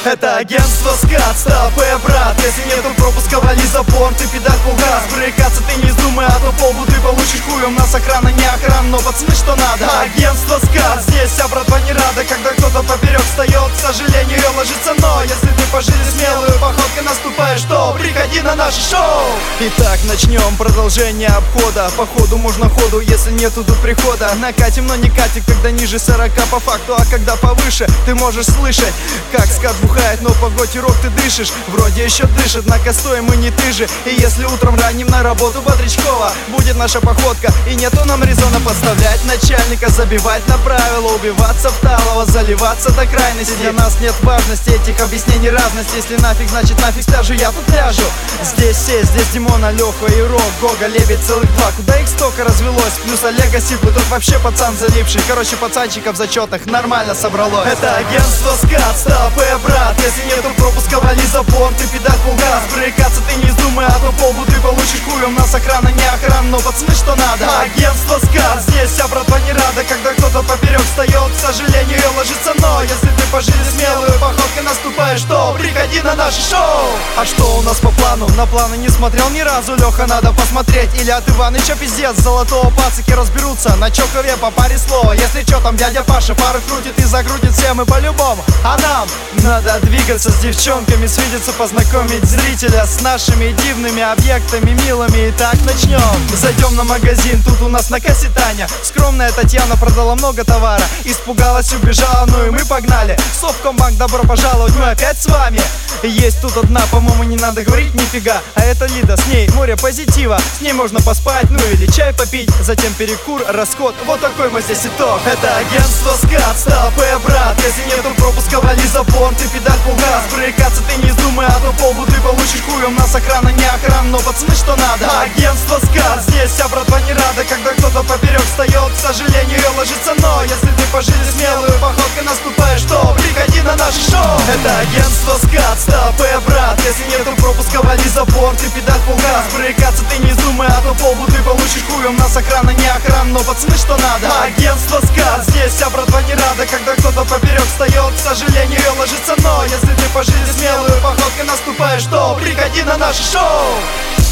Это агентство СКАТ, стоп, брат. Если нету пропуска, вали запор, ты педальку газ. Брыкаться ты не вздумай, а то полбу ты получишь хуем. Нас охрана не охрана, но пацаны что надо. Агентство СКАТ, здесь вся братва не рада, когда кто-то поперек встает, к сожалению, ложится. Но если ты по жизни смелую походкой наступаешь, то приходи на наше шоу. Итак, начнем продолжение обхода. Походу можно ходу, если нету тут прихода. Накатим, но не катит, когда ниже 40 по факту. А когда повыше, ты можешь слышать, как скат бухает, но по готе рок ты дышишь. Вроде еще дышит, на костой мы не ты же. И если утром ранним на работу Бодрячкова, будет наша походка, и нету нам резона подставлять начальника, забивать на правила, убиваться в талово, заливаться до крайности. Для нас нет важности этих объяснений разности. Если нафиг, значит нафиг скажу, я тут ляжу. Здесь все, здесь Димона, Леха и Рок, Гога, Лебедь, целых два. Куда их столько развелось? Плюс Олега Сипы, тут вообще пацан залипший. Короче, пацанчиков в зачетах нормально собралось. Это агентство СКАТ, стоп, брат. Если нету пропуска, вали запор, ты педальку газ. Брыкаться ты не вздумай, а то полбу ты получишь хуем. Нас охрана не охрана, но пацаны что надо. Агентство СКАТ, здесь вся братва не рада, когда кто-то поперек встает, к сожалению, ложится. Но если ты по жизни смелую походкой наступаешь, то приходи на наше шоу. А что у нас по плану? На планы не смотрел ни разу, Леха, надо посмотреть. Или от Иваныча пиздец, золотого пацаки разберутся на чокове по паре слова. Если чё, там дядя Паша пары крутит и закрутит все мы по-любому. А нам надо двигаться с девчонками, свидеться, познакомить зрителя с нашими дивными объектами милыми. Итак, начнем. Зайдем на магазин, тут у нас на кассе Таня. Скромная Татьяна продала много товара, испугалась, убежала, ну и мы погнали. Совкомбанк, добро пожаловать, мы опять с вами. Есть тут одна, по-моему, не надо говорить нифига. А это Лида, с ней море позитива. С ней можно поспать, ну или чай попить. Затем перекур, расход, вот такой мы здесь итог. Это агентство СКАТ, стоп, брат. Если нету пропуска, вали запор, ты педальку газ. Брыкаться ты не вздумай, а то полбу ты получишь хуем. Нас охрана не охрана, но пацаны что надо. Агентство СКАТ, здесь вся братва не рада, когда кто-то поперек встает, к сожалению, ложится. Но если ты по жизни смелую походкой наступаешь, то приходи на наше шоу. Это агентство СКАТ, стоп, брат. Если нету пропуска, вали запор, ты педальку газ. Брыкаться ты не вздумай, а то полбу ты получишь хуем. Нас охрана не охрана, но пацаны что надо. Агентство СКАТ, здесь вся братва не рада, когда кто-то поперек встает, к сожалению, ложится. Но если ты по жизни смелую походкой наступаешь, то приходи на наше шоу.